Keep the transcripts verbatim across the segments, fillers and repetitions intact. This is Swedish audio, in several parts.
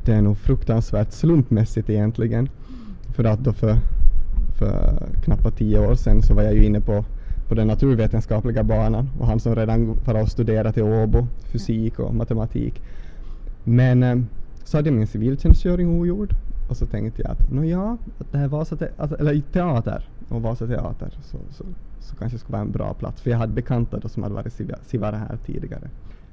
det är nog fruktansvärt slumpmässigt egentligen. För att då för, för knappt tio år sedan så var jag ju inne på, på den naturvetenskapliga banan. Och han som redan var och studerade till Åbo, fysik och matematik. Men eh, så hade jag min civiltjänstgöring ogjord. Och så tänkte jag att nå ja, att det här Vasa te- alltså, eller teater och Vasa teater så, så, så kanske det skulle vara en bra plats. För jag hade bekanta då som hade varit sivare här tidigare.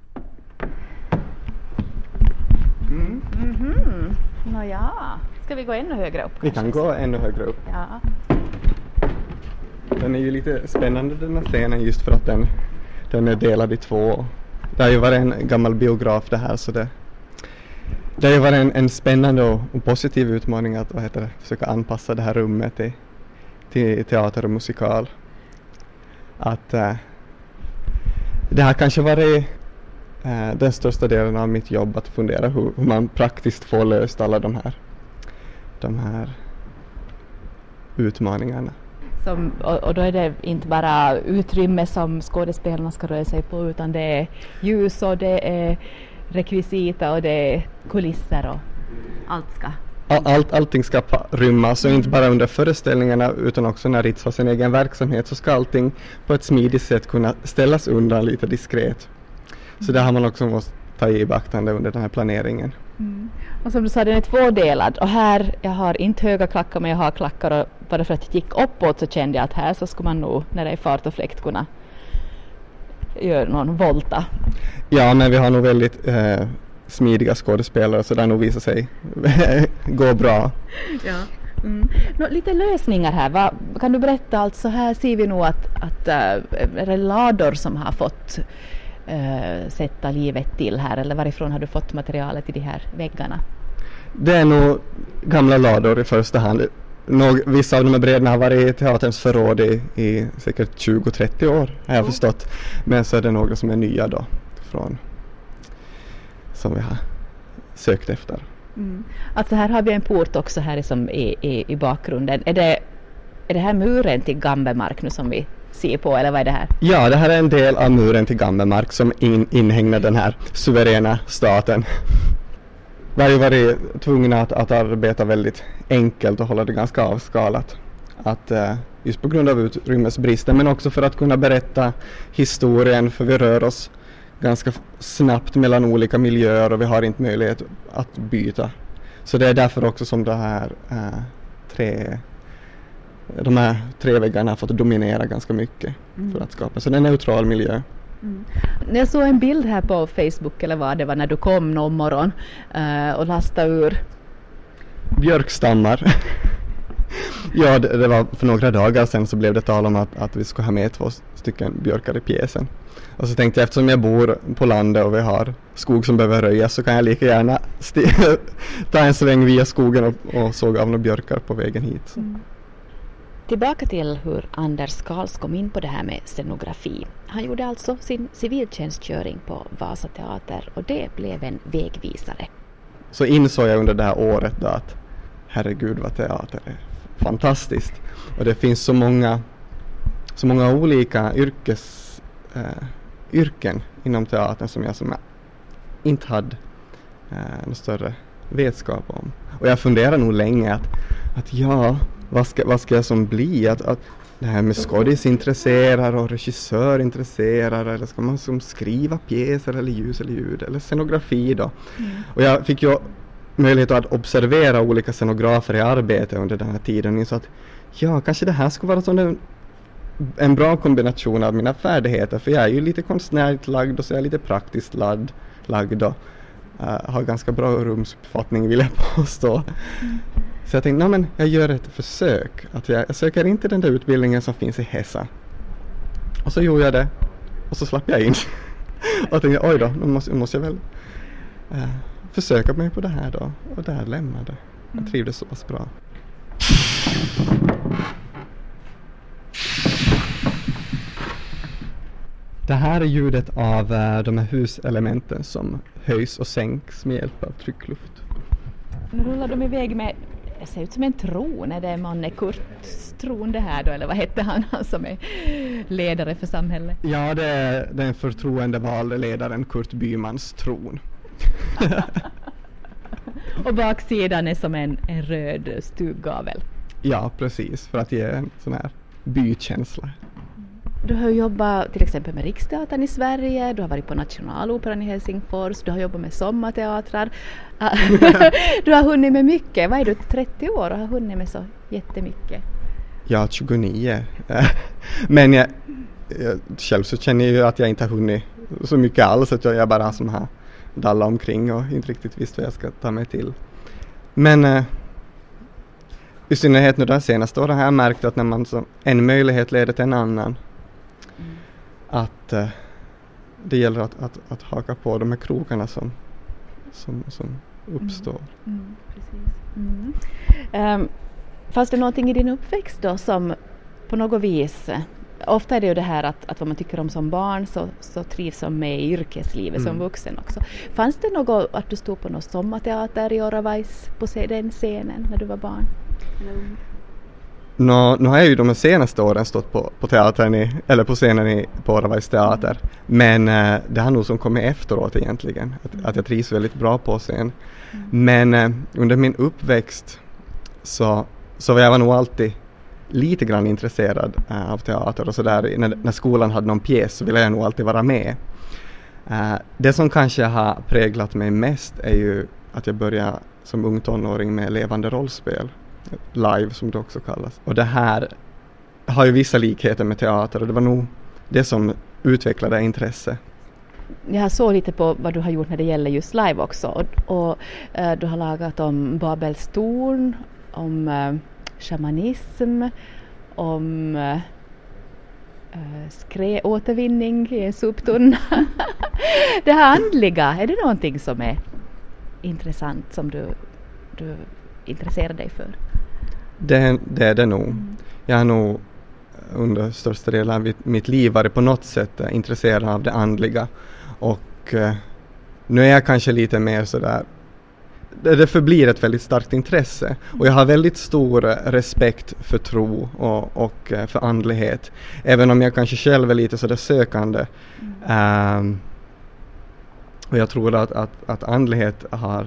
Mm. Mm-hmm. Nå ja, ska vi gå ännu högre upp? Vi kan gå ännu högre upp. Ja. Den är ju lite spännande den här scenen just för att den, den är delad i två. Det har ju varit en gammal biograf det här så det Det har ju varit en, en spännande och, och positiv utmaning att vad heter det, försöka anpassa det här rummet till, till teater och musikal. Att äh, det har kanske varit äh, den största delen av mitt jobb att fundera hur, hur man praktiskt får löst alla de här, de här utmaningarna. Som, och, och då är det inte bara utrymme som skådespelarna ska röra sig på utan det är ljus och det är rekvisita och det är kulisser och allt ska. All, allt, allting ska pa- rymmas och inte bara under föreställningarna utan också när Ritz har sin egen verksamhet så ska allting på ett smidigt sätt kunna ställas undan lite diskret. Så det har man också måste ta i beaktande under den här planeringen. Mm. Och som du sa, den är tvådelad och här, jag har inte höga klackar men jag har klackar och bara för att jag gick uppåt så kände jag att här så ska man nog när det är fart och fläkt kunna göra någon volta. Ja, men vi har nog väldigt eh, smidiga skådespelare så det nog visar sig gå bra. Ja. Mm. Nå, lite lösningar här. Va, kan du berätta alltså här ser vi nog att, att äh, är det lador som har fått äh, sätta livet till här eller varifrån har du fått materialet i de här väggarna? Det är nog gamla lador i första hand. Nå, vissa av de här bräderna har varit i teaterns förråd i, i säkert tjugo till trettio år har jag mm. förstått. Men så är det några som är nya då från som vi har sökt efter. Mm. Alltså här har vi en port också här som i, i, i bakgrunden. Är det, är det här muren till Gambemark nu som vi ser på eller vad är det här? Ja, det här är en del av muren till Gambemark som in, inhägnar den här suveräna staten. Vi har ju varit tvungna att, att arbeta väldigt enkelt och hålla det ganska avskalat. Att, uh, just på grund av utrymmesbristen men också för att kunna berätta historien för vi rör oss ganska snabbt mellan olika miljöer och vi har inte möjlighet att byta. Så det är därför också som det här, uh, tre, de här tre väggarna har fått dominera ganska mycket mm. för att skapa. Så det är en neutral miljö. Mm. Jag såg en bild här på Facebook eller vad det var när du kom någon morgon uh, och lastade ur björkstammar. Ja, det, det var för några dagar sedan så blev det tal om att, att vi ska ha med två stycken björkar i pjäsen. Och så tänkte jag eftersom jag bor på landet och vi har skog som behöver röjas så kan jag lika gärna st- ta en sväng via skogen och, och såga av några björkar på vägen hit. Mm. Tillbaka till hur Anders Karls kom in på det här med scenografi. Han gjorde alltså sin civiltjänstgöring på Vasa teater och det blev en vägvisare. Så insåg jag under det här året då att herregud vad teater är fantastiskt. Och det finns så många, så många olika yrkes, eh, yrken inom teatern som jag, som jag inte hade eh, någon större vetskap om. Och jag funderar nog länge att, att ja, vad ska, vad ska jag som bli? Att, att det här med skådis intresserar och regissör intresserar eller ska man som skriva pjäser eller ljus eller ljud eller scenografi då. Mm. Och jag fick ju möjlighet att observera olika scenografer i arbete under den här tiden så att ja, kanske det här skulle vara som en, en bra kombination av mina färdigheter för jag är ju lite konstnärligt lagd och så är jag lite praktiskt lagd, lagd och uh, har ganska bra rumsuppfattning vill jag påstå. Mm. Så jag tänkte, nej men jag gör ett försök. Att jag, jag söker inte den där utbildningen som finns i Hesa. Och så gjorde jag det. Och så slapp jag in. Och jag tänkte, oj då, nu måste, måste jag väl uh, försöka mig på det här då. Och där lämnade. Jag trivdes så pass bra. Det här är ljudet av uh, de här huselementen som höjs och sänks med hjälp av tryckluft. Nu rullar de iväg med, det ser ut som en tron, är det man är Kurts tron det här då, eller vad heter han, han som är ledare för samhället? Ja, det är den förtroendevalde ledaren Kurt Bymans tron. Och baksidan är som en, en röd stuggavel. Ja, precis, för att ge en sån här bykänsla. Du har jobbat till exempel med Riksteatern i Sverige, du har varit på Nationaloperan i Helsingfors, du har jobbat med sommarteatrar. Du har hunnit med mycket. Vad är du, trettio år och har hunnit med så jättemycket? Ja, tjugonio. Men jag, jag, själv så känner jag ju att jag inte har hunnit så mycket alls, att jag är bara som här dallar omkring och inte riktigt visst vad jag ska ta mig till. Men eh, i synnerhet nu de senaste åren har jag märkt att när man så, en möjlighet leder till en annan, mm. att eh, det gäller att, att, att haka på de här krokarna som, som, som uppstår. Mm. Mm, precis. Mm. Um, fanns det någonting i din uppväxt då som på något vis, ofta är det ju det här att, att vad man tycker om som barn så, så trivs man med i yrkeslivet mm. som vuxen också. Fanns det något att du stod på någon sommarteater i Oravais på den scenen när du var barn? Mm. Nå, nu har jag ju de senaste åren stått på, på teatern i, eller på scenen i, på Oravais teater. Mm. Men eh, det har nog som kommit efteråt egentligen. Att, mm. att jag trivs väldigt bra på scen. Mm. Men eh, under min uppväxt så, så var jag nog alltid lite grann intresserad äh, av teater och sådär. När, när skolan hade någon pjäs så ville jag nog alltid vara med. Äh, det som kanske har präglat mig mest är ju att jag började som ung tonåring med levande rollspel. Live som det också kallas. Och det här har ju vissa likheter med teater och det var nog det som utvecklade intresse. Jag såg lite på vad du har gjort när det gäller just live också. Och, och äh, du har lagat om Babels torn, om äh, shamanism, om äh, skräåtervinning i en soptunna. Det här andliga, är det någonting som är intressant som du, du intresserar dig för? Det, det är det nog. Mm. Jag har nog under största delen av mitt liv varit på något sätt intresserad av det andliga. Och eh, nu är jag kanske lite mer sådär, det, det förblir ett väldigt starkt intresse. Och jag har väldigt stor respekt för tro och, och för andlighet. Även om jag kanske själv är lite sådär sökande. Mm. Um, och jag tror att, att, att andlighet har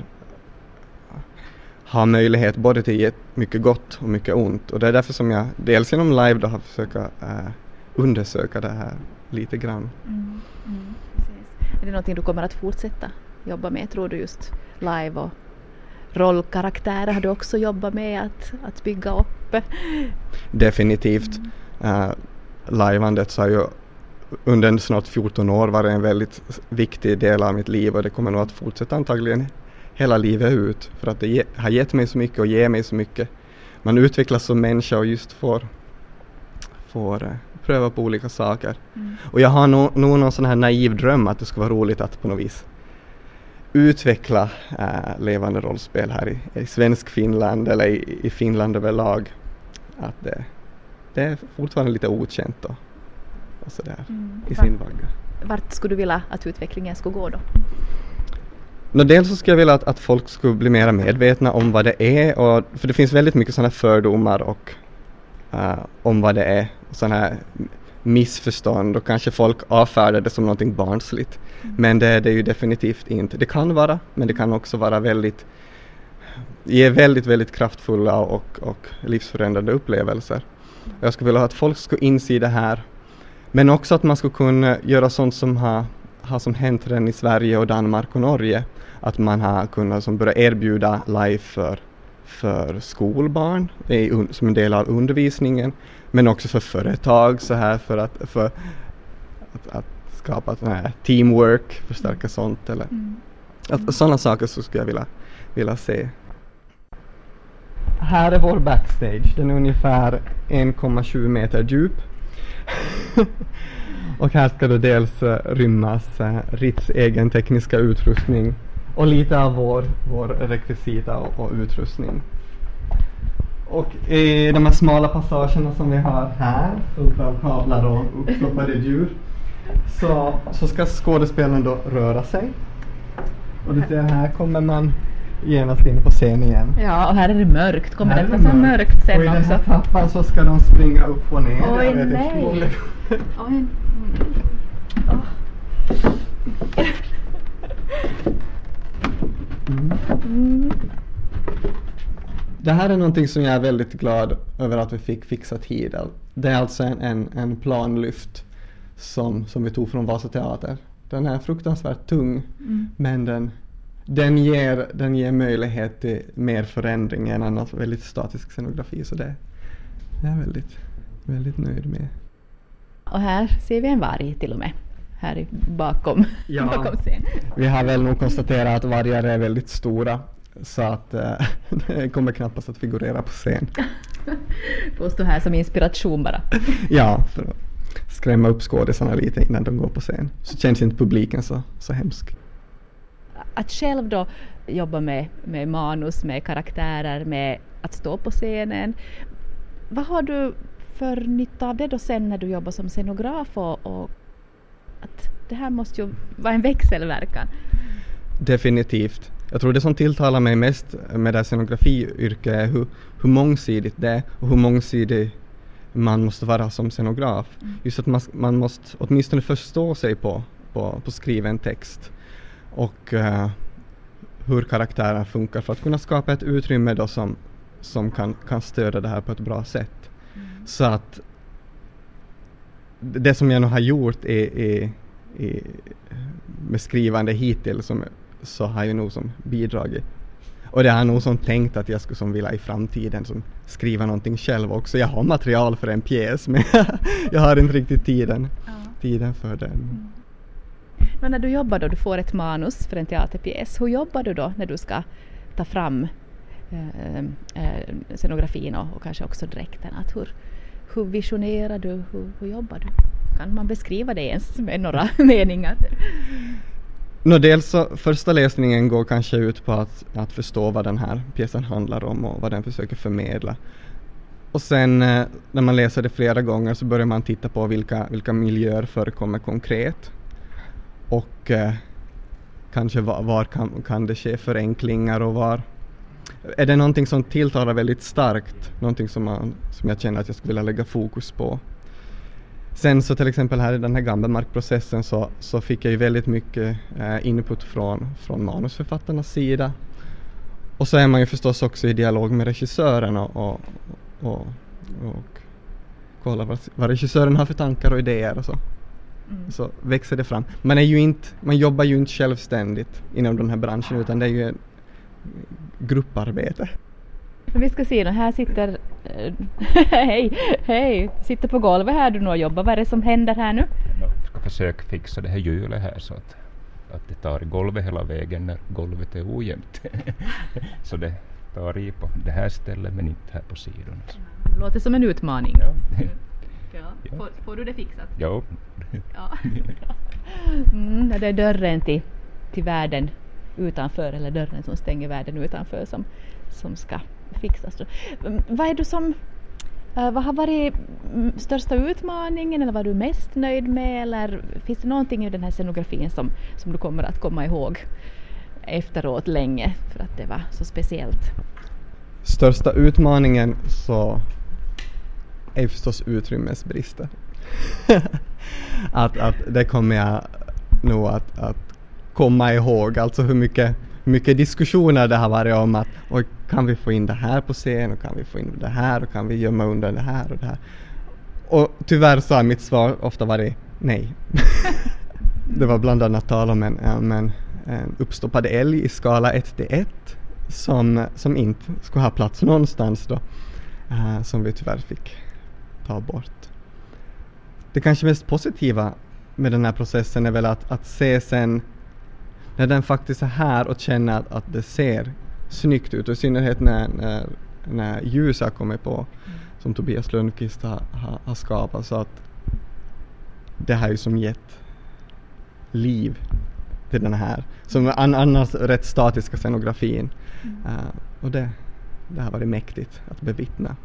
har möjlighet både till mycket gott och mycket ont. Och det är därför som jag dels genom live då har försökt äh, undersöka det här lite grann. Mm, mm, precis. Är det någonting du kommer att fortsätta jobba med, tror du, just live och rollkaraktärer har du också jobbat med att, att bygga upp? Definitivt. Mm. Uh, liveandet så har ju under snart fjorton år varit en väldigt viktig del av mitt liv och det kommer nog att fortsätta antagligen hela livet ut, för att det ge, har gett mig så mycket och ger mig så mycket. Man utvecklas som människa och just får, får uh, pröva på olika saker. Mm. Och jag har nog no, någon sån här naiv dröm att det ska vara roligt att på något vis utveckla uh, levande rollspel här i, i svensk Finland eller i, i Finland överlag. Att det, det är fortfarande lite okänt då, och sådär mm. i sin vagga. Vart skulle du vilja att utvecklingen skulle gå då? No, dels så skulle jag vilja att, att folk skulle bli mer medvetna om vad det är. Och, för det finns väldigt mycket sådana fördomar och, uh, om vad det är. Sådana här missförstånd och kanske folk avfärdar det som någonting barnsligt. Mm. Men det är det ju definitivt inte. Det kan vara, men det kan också vara väldigt, ge väldigt, väldigt kraftfulla och, och livsförändrande upplevelser. Mm. Jag skulle vilja att folk skulle inse det här. Men också att man skulle kunna göra sånt som har, har som hänt redan i Sverige och Danmark och Norge. Att man har kunnat som börja erbjuda live för, för skolbarn i, som en del av undervisningen. Men också för företag så här för att, för att, att skapa sån här teamwork, förstärka sånt. Eller, mm. att, sådana saker så skulle jag vilja, vilja se. Här är vår backstage. Den är ungefär en komma sju meter djup. Och här ska då dels uh, rymmas uh, Ritz egen tekniska utrustning och lite av vår, vår rekvisita och, och utrustning. Och i de här smala passagerna som vi har här, fullt av kablar och uppstoppade djur, så, så ska skådespelaren då röra sig. Och du ser, här kommer man genast in på scen igen. Ja, och här är det mörkt. Kommer det vara så mörkt sen också? Och i den här trappan så ska de springa upp och ner. Oj, jag vet nej. Inte Oj. Oh. Mm. Mm. Det här är någonting som jag är väldigt glad över att vi fick fixa tid. Det är alltså en, en, en planlyft som, som vi tog från Vasa Teater. Den är fruktansvärt tung, mm. men den, den, ger, den ger möjlighet till mer förändring än annars väldigt statisk scenografi. Så det är jag väldigt, väldigt nöjd med. Och här ser vi en varg till och med. Här bakom, ja, bakom scen. Vi har väl nog konstaterat att vargar är väldigt stora. Så att äh, det kommer knappast att figurera på scen. Får stå här som inspiration bara. Ja, för att skrämma upp skådisarna lite innan de går på scen. Så känns inte publiken så, så hemsk. Att själv då jobba med, med manus, med karaktärer, med att stå på scenen. Vad har du för nytta av det då sen när du jobbar som scenograf? Och, och att det här måste ju vara en växelverkan. Definitivt. Jag tror det som tilltalar mig mest med det scenografiyrket är hur, hur mångsidigt det är och hur mångsidig man måste vara som scenograf. Mm. Just att man, man måste åtminstone förstå sig på, på, på skriven text och uh, hur karaktären funkar för att kunna skapa ett utrymme då som, som kan, kan stödja det här på ett bra sätt. Mm. Så att det som jag nu har gjort är, är, är med skrivande hittills som så har jag nog som bidragit. Och det är nog som tänkt att jag skulle som vilja i framtiden som skriva någonting själv också. Jag har material för en pjäs men jag har inte riktigt tiden, ja. tiden för den. Mm. Men när du jobbar då, du får ett manus för en teaterpjäs. Hur jobbar du då när du ska ta fram eh, eh, scenografin och, och kanske också dräkten? Att hur, hur visionerar du? Hur, hur jobbar du? Kan man beskriva det ens med några meningar? No, dels så, första läsningen går kanske ut på att, att förstå vad den här pjäsen handlar om och vad den försöker förmedla. Och sen eh, när man läser det flera gånger så börjar man titta på vilka, vilka miljöer förekommer konkret. Och eh, kanske var, var kan, kan det ske förenklingar och var är det någonting som tilltalar väldigt starkt. Någonting som, man, som jag känner att jag skulle vilja lägga fokus på. Sen så till exempel här i den här Gammelmark-processen så, så fick jag ju väldigt mycket eh, input från, från manusförfattarnas sida. Och så är man ju förstås också i dialog med regissören och, och, och, och kolla vad, vad regissören har för tankar och idéer och så. Mm. Så växer det fram. Man, är ju inte, man jobbar ju inte självständigt inom den här branschen utan det är ju en grupparbete. Vi ska se, här sitter hej, hej, sitter på golvet här du nu och jobbar. Vad är det som händer här nu? Jag ska försöka fixa det här hjulet här så att, att det tar i golvet hela vägen när golvet är ojämnt. Så det tar i på det här stället men inte här på sidan. Det låter som en utmaning. Ja. Ja. Ja. Får, får du det fixat? Ja. Ja. Mm, det är dörren till, till världen utanför eller dörren som stänger världen utanför som, som ska fixas. Vad är du som, uh, vad har varit största utmaningen eller vad är du mest nöjd med eller finns det någonting i den här scenografin som, som du kommer att komma ihåg efteråt länge för att det var så speciellt? Största utmaningen så är förstås utrymmesbrister. att, att det kommer jag nog att, att komma ihåg, alltså hur mycket mycket diskussioner det har varit om att oj, kan vi få in det här på scen och kan vi få in det här och kan vi gömma undan det här och det här. Och tyvärr så har mitt svar ofta varit nej. Det var bland annat tal om en, en, en uppstoppad älg i skala ett till ett som, som inte skulle ha plats någonstans då. Uh, som vi tyvärr fick ta bort. Det kanske mest positiva med den här processen är väl att, att se sen när den faktiskt är här och känna att, att det ser snyggt ut och i synnerhet när, när, när ljus har kommit på mm. som Tobias Lundqvist har, har, har skapat så att det här är ju som gett liv till den här som an, annars rätt statiska scenografin mm. uh, och det, det har varit mäktigt att bevittna.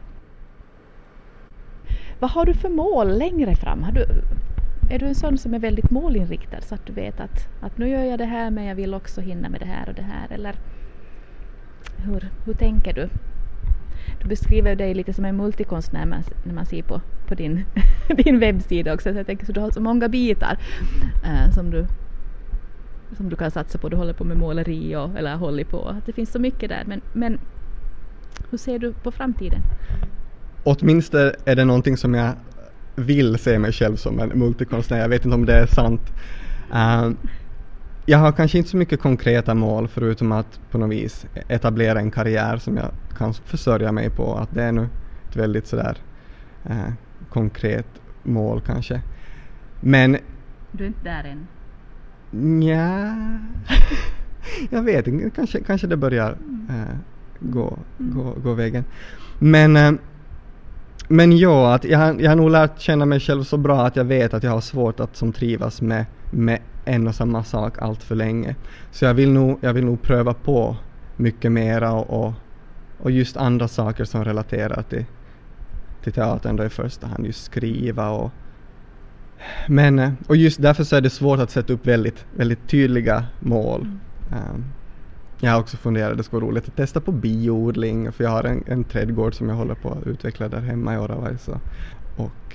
Vad har du för mål längre fram? Har du Är du en sån som är väldigt målinriktad så att du vet att, att nu gör jag det här men jag vill också hinna med det här och det här eller hur, hur tänker du? Du beskriver dig lite som en multikonstnär när man, när man ser på, på din, din webbsida också så jag tänker så du har så många bitar äh, som, du, som du kan satsa på. Du håller på med måleri och, eller håller på att det finns så mycket där men, men Hur ser du på framtiden? Åtminstone är det någonting som jag vill se mig själv som en multikonstnär. Jag vet inte om det är sant. Uh, jag har kanske inte så mycket konkreta mål förutom att på något vis etablera en karriär som jag kan försörja mig på. Att det är nu ett väldigt sådär uh, konkret mål kanske. Men du är inte där än? Ja, jag vet inte. Kanske, kanske det börjar uh, gå, mm. gå, gå vägen. Men uh, Men ja, att jag, jag har nog lärt känna mig själv så bra att jag vet att jag har svårt att som trivas med, med en och samma sak allt för länge. Så jag vill nog, jag vill nog pröva på mycket mera och, och, och just andra saker som relaterar till, till teatern då i första hand. Just skriva och men, och just därför så är det svårt att sätta upp väldigt, väldigt tydliga mål. Mm. Um, Jag har också funderat, det skulle vara roligt att testa på biodling, för jag har en, en trädgård som jag håller på att utveckla där hemma i Oravais och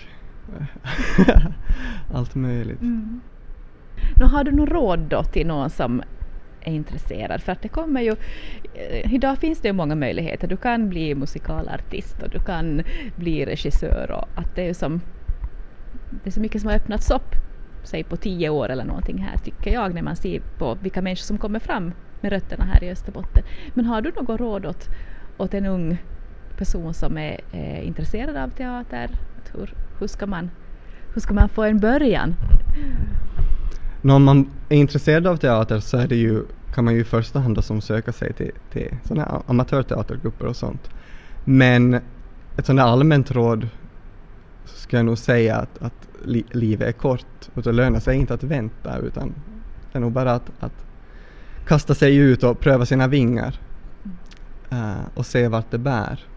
allt möjligt. Mm. Nu har du någon råd då till någon som är intresserad? För att det kommer ju, idag finns det ju många möjligheter. Du kan bli musikalartist och du kan bli regissör, och att det är ju som, det är så mycket som har öppnats upp, säg på tio år eller någonting här, tycker jag, när man ser på vilka människor som kommer fram med rötterna här i Österbotten. Men har du något råd åt, åt en ung person som är eh, intresserad av teater? Hur, hur, ska man, hur ska man få en början? När man är intresserad av teater så är det ju, kan man ju i första hand då som söka sig till, till sådana amatörteatergrupper och sånt. Men ett sådant allmänt råd så ska jag nog säga att, att li, livet är kort och det lönar sig inte att vänta, utan det är nog bara att, att kasta sig ut och pröva sina vingar uh, och se vart det bär.